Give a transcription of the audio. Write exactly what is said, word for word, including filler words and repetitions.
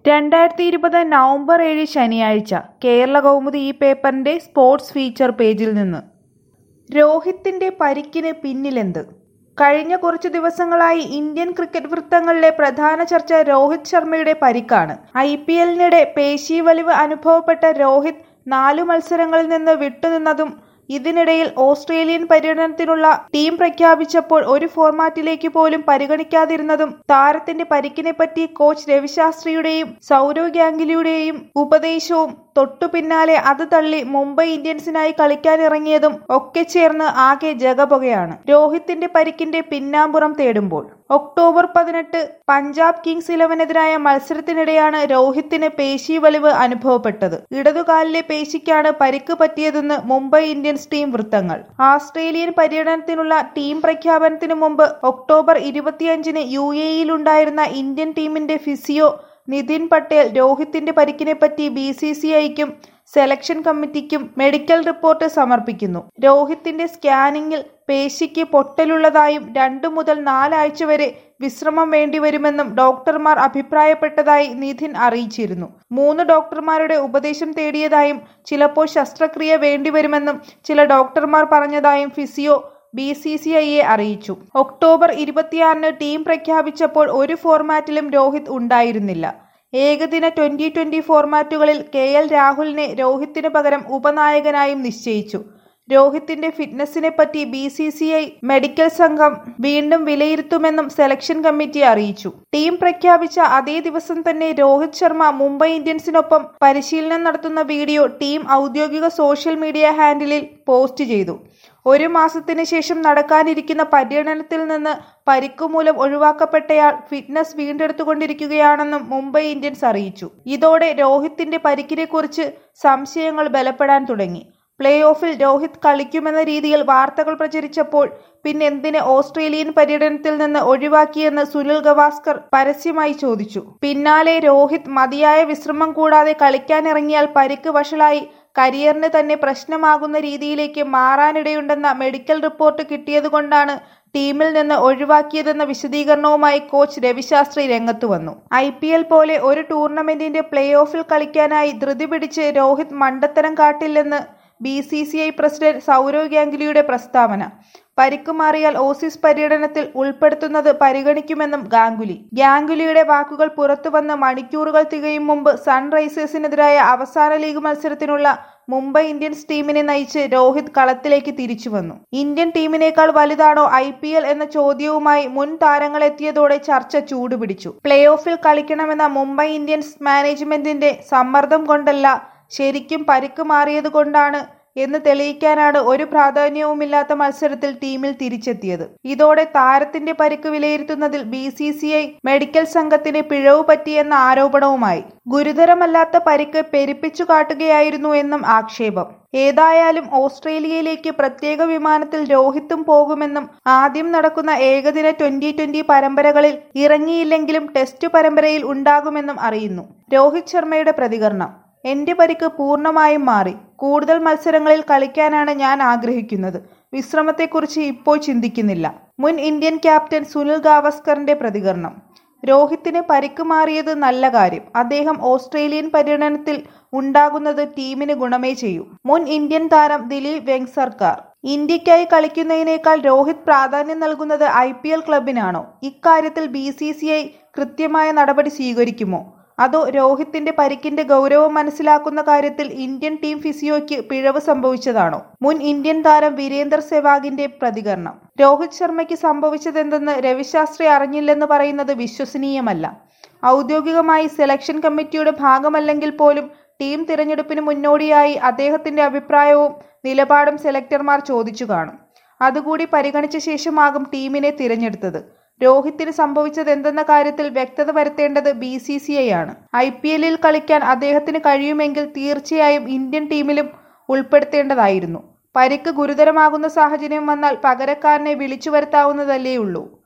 രണ്ടായിരത്തി ഇരുപത് നവംബർ ഏഴ് ശനിയാഴ്ച കേരളകൗമുദി ഈ പേപ്പറിന്റെ സ്പോർട്സ് ഫീച്ചർ പേജിൽ നിന്ന് രോഹിത്തിന്റെ പരിക്കിന് പിന്നിലെന്ത്? കഴിഞ്ഞ കുറച്ചു ദിവസങ്ങളായി ഇന്ത്യൻ ക്രിക്കറ്റ് വൃത്തങ്ങളിലെ പ്രധാന ചർച്ച രോഹിത് ശർമ്മയുടെ പരിക്കാണ്. ഐ പി എല്ലിനിടെ പേശീവലിവ് അനുഭവപ്പെട്ട രോഹിത് നാലു മത്സരങ്ങളിൽ നിന്ന് വിട്ടുനിന്നതും ഇതിനിടയിൽ ഓസ്ട്രേലിയൻ പര്യടനത്തിനുള്ള ടീം പ്രഖ്യാപിച്ചപ്പോൾ ഒരു ഫോർമാറ്റിലേക്ക് പോലും പരിഗണിക്കാതിരുന്നതും താരത്തിന്റെ പരിക്കിനെപ്പറ്റി കോച്ച് രവിശാസ്ത്രിയുടെയും സൗരവ് ഗാംഗുലിയുടെയും ഉപദേശവും തൊട്ടു പിന്നാലെ അത് തള്ളി മുംബൈ ഇന്ത്യൻസിനായി കളിക്കാനിറങ്ങിയതും ഒക്കെ ചേർന്ന് ആകെ ജഗപുകയാണ്. രോഹിത്തിന്റെ പരിക്കിന്റെ പിന്നാമ്പുറം തേടുമ്പോൾ ഒക്ടോബർ പതിനെട്ട് പഞ്ചാബ് കിങ്സ് ഇലവനെതിരായ മത്സരത്തിനിടെയാണ് രോഹിത്തിന് പേശീവലിവ് അനുഭവപ്പെട്ടത്. ഇടതുകാലിലെ പേശിക്കാണ് പരിക്ക് പറ്റിയതെന്ന് മുംബൈ ഇന്ത്യൻസ് ടീം വൃത്തങ്ങൾ. ആസ്ട്രേലിയൻ പര്യടനത്തിനുള്ള ടീം പ്രഖ്യാപനത്തിനു മുമ്പ് ഒക്ടോബർ ഇരുപത്തിയഞ്ചിന് യു എ ഇയിലുണ്ടായിരുന്ന ഇന്ത്യൻ ടീമിന്റെ ഫിസിയോ നിതിൻ പട്ടേൽ രോഹിത്തിന്റെ പരിക്കിനെപ്പറ്റി ബി സി സി ഐക്കും സെലക്ഷൻ കമ്മിറ്റിക്കും മെഡിക്കൽ റിപ്പോർട്ട് സമർപ്പിക്കുന്നു. രോഹിത്തിന്റെ സ്കാനിങ്ങിൽ പേശിക്ക് പൊട്ടലുള്ളതായും രണ്ടു മുതൽ നാലാഴ്ച വരെ വിശ്രമം വേണ്ടിവരുമെന്നും ഡോക്ടർമാർ അഭിപ്രായപ്പെട്ടതായി നിതിൻ അറിയിച്ചിരുന്നു. മൂന്ന് ഡോക്ടർമാരുടെ ഉപദേശം തേടിയതായും ചിലപ്പോൾ ശസ്ത്രക്രിയ വേണ്ടിവരുമെന്നും ചില ഡോക്ടർമാർ പറഞ്ഞതായും ഫിസിയോ ബി സി സി ഐയെ അറിയിച്ചു. ഒക്ടോബർ ഇരുപത്തിയാറിന് ടീം പ്രഖ്യാപിച്ചപ്പോൾ ഒരു ഫോർമാറ്റിലും രോഹിത് ഉണ്ടായിരുന്നില്ല. ഏകദിന ട്വന്റി ട്വന്റി ഫോർമാറ്റുകളിൽ കെ എൽ രാഹുലിനെ രോഹിത്തിന് പകരം ഉപനായകനായും നിശ്ചയിച്ചു. രോഹിത്തിന്റെ ഫിറ്റ്നസിനെപ്പറ്റി B C C I medical സംഘം വീണ്ടും വിലയിരുത്തുമെന്നും സെലക്ഷൻ കമ്മിറ്റി അറിയിച്ചു. ടീം പ്രഖ്യാപിച്ച അതേ ദിവസം തന്നെ രോഹിത് ശർമ്മ മുംബൈ ഇന്ത്യൻസിനൊപ്പം പരിശീലനം നടത്തുന്ന വീഡിയോ ടീം ഔദ്യോഗിക സോഷ്യൽ മീഡിയ ഹാൻഡിലിൽ പോസ്റ്റ് ചെയ്തു. ഒരു മാസത്തിന് ശേഷം നടക്കാനിരിക്കുന്ന പര്യടനത്തിൽ നിന്ന് പരിക്കുമൂലം ഒഴിവാക്കപ്പെട്ടയാൾ ഫിറ്റ്നസ് വീണ്ടെടുത്തുകൊണ്ടിരിക്കുകയാണെന്നും മുംബൈ ഇന്ത്യൻസ് അറിയിച്ചു. ഇതോടെ രോഹിത്തിന്റെ പരിക്കിനെക്കുറിച്ച് സംശയങ്ങൾ ബലപ്പെടാൻ തുടങ്ങി. പ്ലേ ഓഫിൽ രോഹിത് കളിക്കുമെന്ന രീതിയിൽ വാർത്തകൾ പ്രചരിച്ചപ്പോൾ പിന്നെന്തിന് ഓസ്ട്രേലിയൻ പര്യടനത്തിൽ നിന്ന് ഒഴിവാക്കിയെന്ന് സുനിൽ ഗവാസ്കർ പരസ്യമായി ചോദിച്ചു. പിന്നാലെ രോഹിത് മതിയായ വിശ്രമം കൂടാതെ കളിക്കാനിറങ്ങിയാൽ പരിക്ക് വഷളായി കരിയറിന് തന്നെ പ്രശ്നമാകുന്ന രീതിയിലേക്ക് മാറാനിടയുണ്ടെന്ന മെഡിക്കൽ റിപ്പോർട്ട് കിട്ടിയതുകൊണ്ടാണ് ടീമിൽ നിന്ന് ഒഴിവാക്കിയതെന്ന വിശദീകരണവുമായി കോച്ച് രവിശാസ്ത്രി രംഗത്തു വന്നു. ഐ പി എൽ പോലെ ഒരു ടൂർണമെന്റിന്റെ പ്ലേ ഓഫിൽ കളിക്കാനായി ധൃതി പിടിച്ച് രോഹിത് മണ്ടത്തരം കാട്ടില്ലെന്ന് B C C I president Sourav ഗാംഗുലിയുടെ പ്രസ്താവന. പരിക്ക് മാറിയാൽ ഓസീസ് പര്യടനത്തിൽ ഉൾപ്പെടുത്തുന്നത് പരിഗണിക്കുമെന്നും ഗാംഗുലി. ഗാംഗുലിയുടെ വാക്കുകൾ പുറത്തുവന്ന് മണിക്കൂറുകൾ തികയും മുമ്പ് സൺറൈസേഴ്സിനെതിരായ അവസാന ലീഗ് മത്സരത്തിനുള്ള മുംബൈ ഇന്ത്യൻസ് ടീമിനെ നയിച്ച് രോഹിത് കളത്തിലേക്ക് തിരിച്ചുവന്നു. ഇന്ത്യൻ ടീമിനേക്കാൾ വലുതാണോ ഐ പി എൽ എന്ന ചോദ്യവുമായി മുൻ താരങ്ങളെത്തിയതോടെ ചർച്ച ചൂടുപിടിച്ചു. പ്ലേ ഓഫിൽ കളിക്കണമെന്ന മുംബൈ ഇന്ത്യൻസ് മാനേജ്മെന്റിന്റെ സമ്മർദ്ദം കൊണ്ടല്ല, ശരിക്കും പരിക്ക് മാറിയതുകൊണ്ടാണ് എന്ന് തെളിയിക്കാനാണ് ഒരു പ്രാധാന്യവുമില്ലാത്ത മത്സരത്തിൽ ടീമിൽ തിരിച്ചെത്തിയത്. ഇതോടെ താരത്തിന്റെ പരിക്ക് വിലയിരുത്തുന്നതിൽ B C C I medical സംഘത്തിന് പിഴവ് പറ്റിയെന്ന ആരോപണവുമായി. ഗുരുതരമല്ലാത്ത പരിക്ക് പെരുപ്പിച്ചു കാട്ടുകയായിരുന്നു എന്നും ആക്ഷേപം. ഏതായാലും ഓസ്ട്രേലിയയിലേക്ക് പ്രത്യേക വിമാനത്തിൽ രോഹിത്തും പോകുമെന്നും ആദ്യം നടക്കുന്ന ഏകദിന ട്വന്റി ട്വന്റി പരമ്പരകളിൽ ഇറങ്ങിയില്ലെങ്കിലും ടെസ്റ്റ് പരമ്പരയിൽ ഉണ്ടാകുമെന്നും അറിയുന്നു. രോഹിത് ശർമ്മയുടെ പ്രതികരണം: എന്റെ പരിക്ക് പൂർണ്ണമായും മാറി. കൂടുതൽ മത്സരങ്ങളിൽ കളിക്കാനാണ് ഞാൻ ആഗ്രഹിക്കുന്നത്. വിശ്രമത്തെക്കുറിച്ച് ഇപ്പോൾ ചിന്തിക്കുന്നില്ല. മുൻ ഇന്ത്യൻ ക്യാപ്റ്റൻ സുനിൽ ഗവാസ്കറിന്റെ പ്രതികരണം: രോഹിത്തിന് പരിക്ക് മാറിയത് നല്ല കാര്യം. അദ്ദേഹം ഓസ്ട്രേലിയൻ പര്യടനത്തിൽ ഉണ്ടാകുന്നത് ടീമിന് ഗുണമേ ചെയ്യൂ. മുൻ ഇന്ത്യൻ താരം ദിലീപ് വെങ്സർക്കാർ: ഇന്ത്യക്കായി കളിക്കുന്നതിനേക്കാൾ രോഹിത് പ്രാധാന്യം നൽകുന്നത് ഐ പി എൽ ക്ലബിനാണോ? ഇക്കാര്യത്തിൽ ബി സി സി ഐ കൃത്യമായ നടപടി സ്വീകരിക്കുമോ? അതോ രോഹിത്തിന്റെ പരിക്കിന്റെ ഗൗരവം മനസ്സിലാക്കുന്ന കാര്യത്തിൽ ഇന്ത്യൻ ടീം ഫിസിയോയ്ക്ക് പിഴവ് സംഭവിച്ചതാണോ? മുൻ ഇന്ത്യൻ താരം വീരേന്ദർ സെവാഗിന്റെ പ്രതികരണം: രോഹിത് ശർമ്മയ്ക്ക് സംഭവിച്ചതെന്തെന്ന് രവിശാസ്ത്രി അറിഞ്ഞില്ലെന്ന് പറയുന്നത് വിശ്വസനീയമല്ല. ഔദ്യോഗികമായി സെലക്ഷൻ കമ്മിറ്റിയുടെ ഭാഗമല്ലെങ്കിൽ പോലും ടീം തിരഞ്ഞെടുപ്പിന് മുന്നോടിയായി അദ്ദേഹത്തിന്റെ അഭിപ്രായവും നിലപാടും സെലക്ടർമാർ ചോദിച്ചു കാണും. അതുകൂടി പരിഗണിച്ച ശേഷമാകും ടീമിനെ തിരഞ്ഞെടുത്തത്. രോഹിത്തിന് സംഭവിച്ചതെന്തെന്ന കാര്യത്തിൽ വ്യക്തത വരുത്തേണ്ടത് ബി സി സി ഐ ആണ്. ഐ പി എല്ലിൽ കളിക്കാൻ അദ്ദേഹത്തിന് കഴിയുമെങ്കിൽ തീർച്ചയായും ഇന്ത്യൻ ടീമിലും ഉൾപ്പെടുത്തേണ്ടതായിരുന്നു. പരിക്ക് ഗുരുതരമാകുന്ന സാഹചര്യം വന്നാൽ പകരക്കാരനെ വിളിച്ചു വരുത്താവുന്നതല്ലേയുള്ളൂ.